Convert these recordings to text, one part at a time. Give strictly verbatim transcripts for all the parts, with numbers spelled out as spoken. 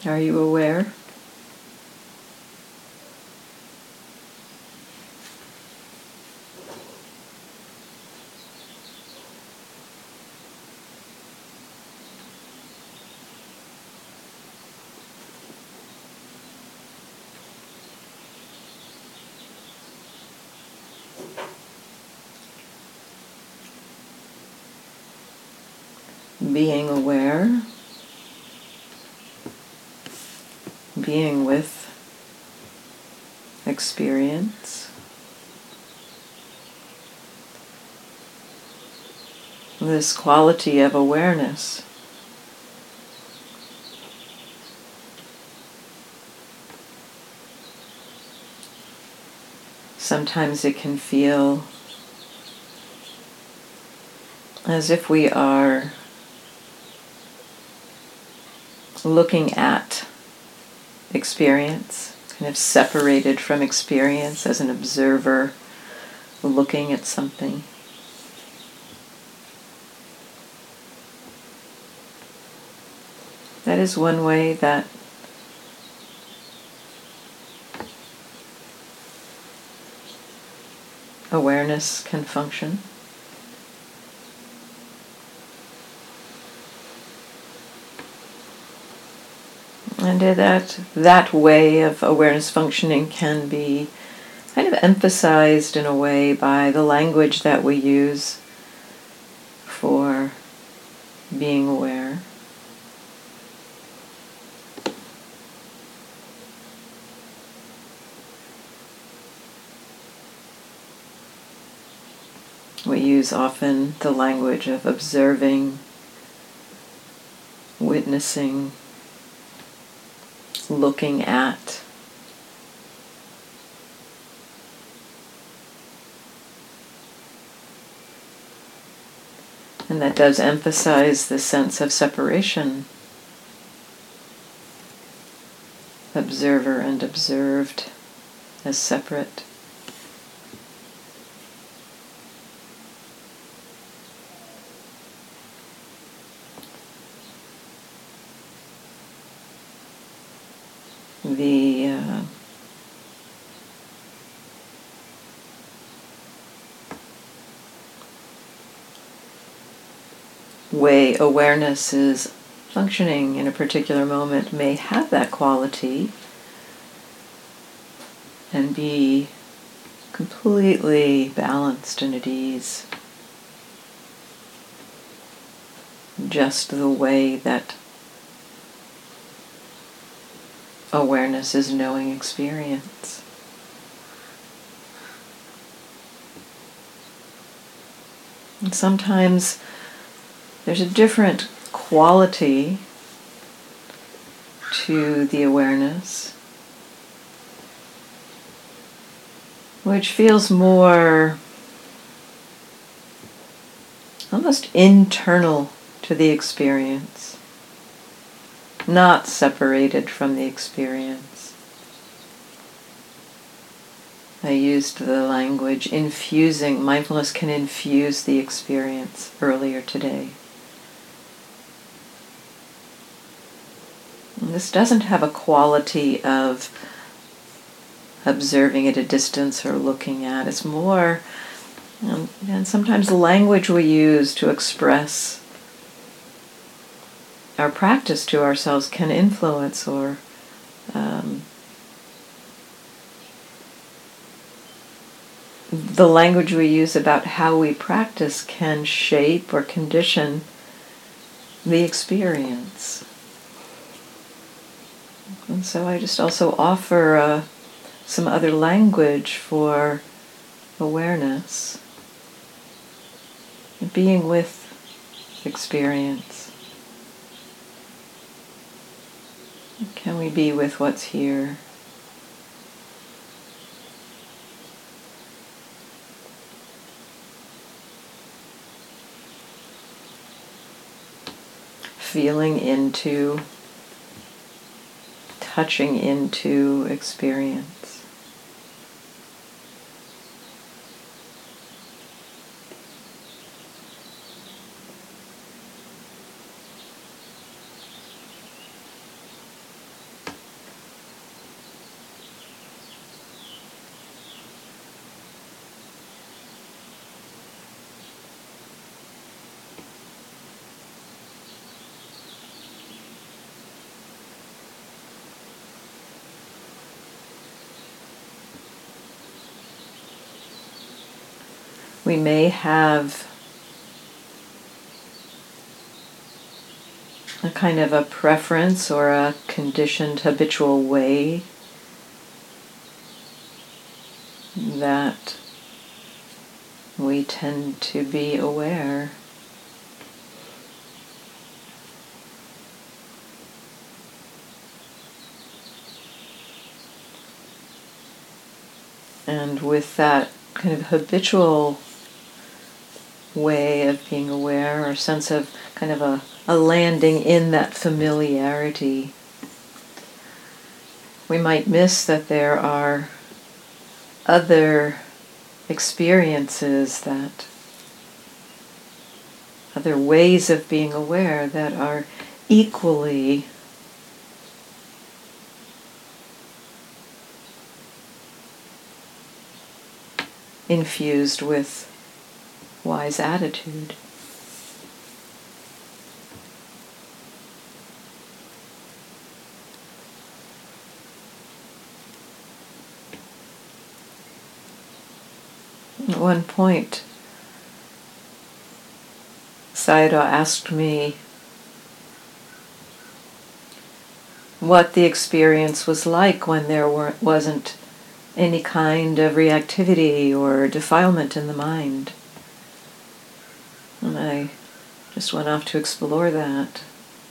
Are you aware? Being aware, being with experience. This quality of awareness sometimes it can feel as if we are looking at experience, kind of separated from experience as an observer looking at something. That is one way that awareness can function. And that, that way of awareness functioning can be kind of emphasized in a way by the language that we use for being aware. We use often the language of observing, witnessing, looking at. And that does emphasize the sense of separation. Observer and observed as separate. The uh, way awareness is functioning in a particular moment may have that quality and be completely balanced and at ease. Just the way that awareness is knowing experience. And sometimes there's a different quality to the awareness, which feels more almost internal to the experience, not separated from the experience. I used the language infusing. Mindfulness can infuse the experience earlier today. And this doesn't have a quality of observing at a distance or looking at. It's more, um, and sometimes the language we use to express our practice to ourselves can influence or um, the language we use about how we practice can shape or condition the experience. And so I just also offer uh, some other language for awareness, being with experience. Can we be with what's here? Feeling into, touching into experience. we may have a kind of a preference or a conditioned habitual way that we tend to be aware. And with that kind of habitual way of being aware, or sense of kind of a, a landing in that familiarity, we might miss that there are other experiences, that other ways of being aware that are equally infused with wise attitude. At one point, Sayadaw asked me what the experience was like when there were, wasn't any kind of reactivity or defilement in the mind. And I just went off to explore that.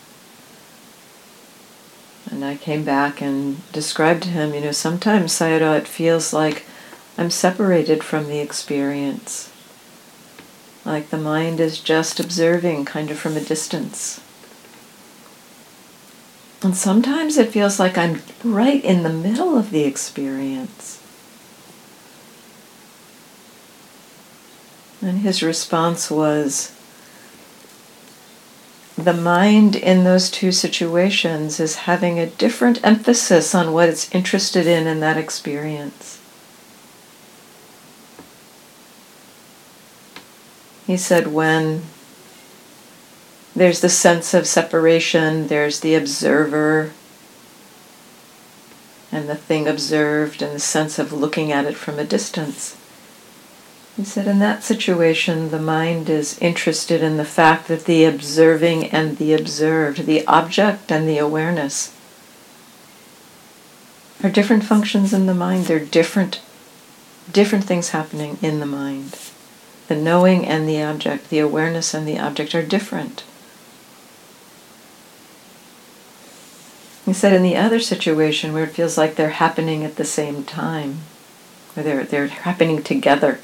And I came back and described to him, you know, sometimes, Sayadaw, it feels like I'm separated from the experience. Like the mind is just observing kind of from a distance. And sometimes it feels like I'm right in the middle of the experience. And his response was, the mind in those two situations is having a different emphasis on what it's interested in in that experience. He said, when there's the sense of separation, there's the observer and the thing observed and the sense of looking at it from a distance. He said, in that situation, the mind is interested in the fact that the observing and the observed, the object and the awareness, are different functions in the mind. They're different, different things happening in the mind. The knowing and the object, the awareness and the object are different. He said, in the other situation where it feels like they're happening at the same time, or they're they're happening together,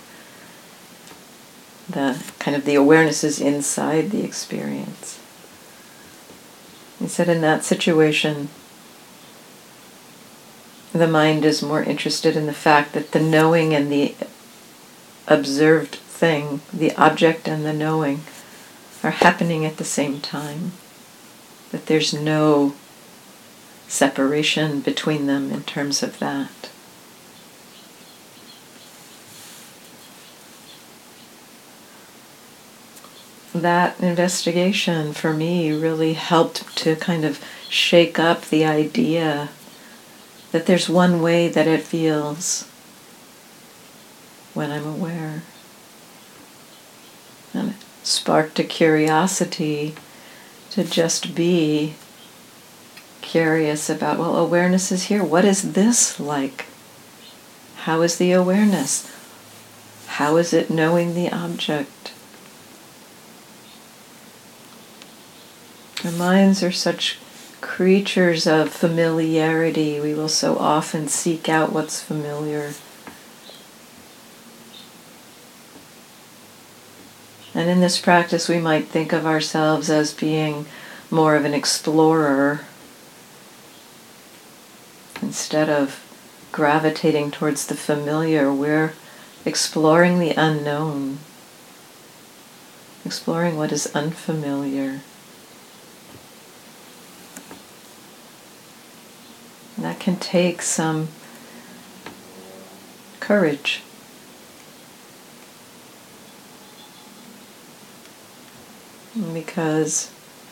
the kind of the awareness is inside the experience. He said, in that situation, the mind is more interested in the fact that the knowing and the observed thing, the object and the knowing, are happening at the same time. That there's no separation between them in terms of that. That investigation for me really helped to kind of shake up the idea that there's one way that it feels when I'm aware. And it sparked a curiosity to just be curious about, well, awareness is here. What is this like? How is the awareness? How is it knowing the object? Our minds are such creatures of familiarity. We will so often seek out what's familiar. And in this practice, we might think of ourselves as being more of an explorer instead of gravitating towards the familiar. We're exploring the unknown, exploring what is unfamiliar. And that can take some courage. Because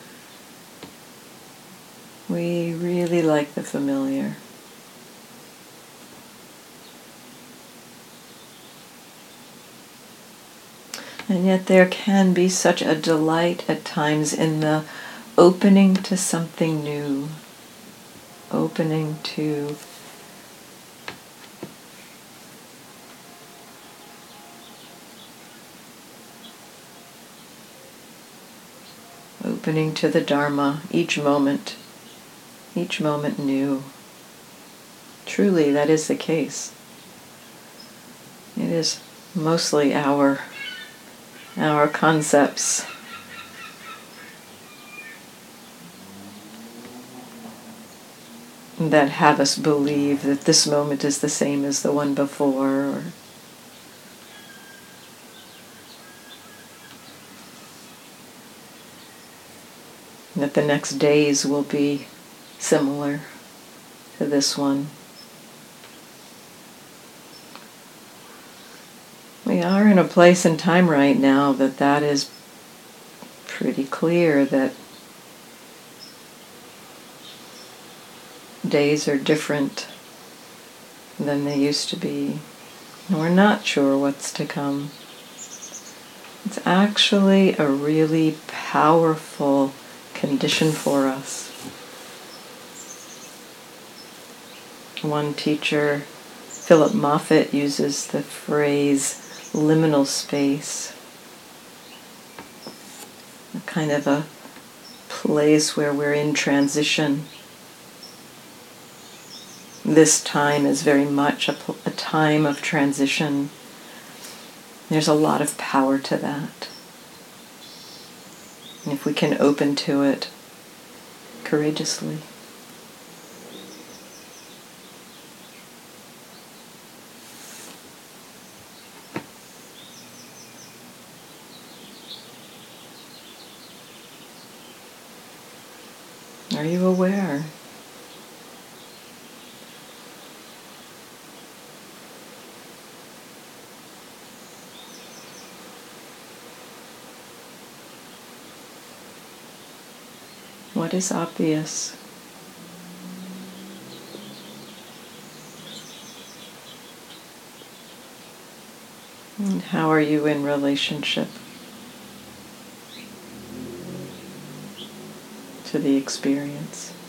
we really like the familiar. And yet there can be such a delight at times in the opening to something new, opening to opening to the Dharma, each moment, each moment new. Truly, that is the case. It is mostly our, our concepts that have us believe that this moment is the same as the one before, or that the next days will be similar to this one. We are in a place in time right now that that is pretty clear, that days are different than they used to be. And we're not sure what's to come. It's actually a really powerful condition for us. One teacher, Philip Moffitt, uses the phrase liminal space, a kind of a place where we're in transition. This time is very much a, a time of transition. There's a lot of power to that. And if we can open to it courageously. Are you aware? What is obvious? And how are you in relationship to the experience?